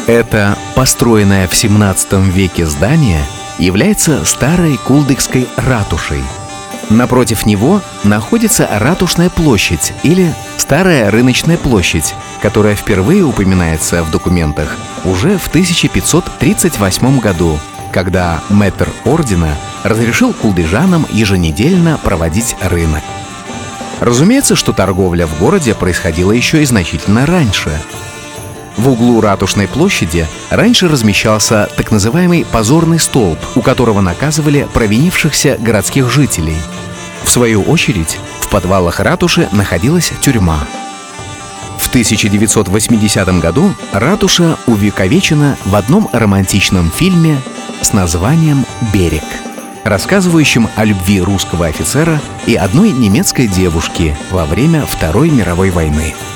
Это построенное в 17 веке здание является старой кулдыкской ратушей. Напротив него находится Ратушная площадь или Старая рыночная площадь, которая впервые упоминается в документах уже в 1538 году, когда мэтр ордена разрешил кулдыжанам еженедельно проводить рынок. Разумеется, что торговля в городе происходила еще и значительно раньше. В углу Ратушной площади раньше размещался так называемый позорный столб, у которого наказывали провинившихся городских жителей. В свою очередь, в подвалах ратуши находилась тюрьма. В 1980 году ратуша увековечена в одном романтичном фильме с названием «Берег», рассказывающем о любви русского офицера и одной немецкой девушки во время Второй мировой войны.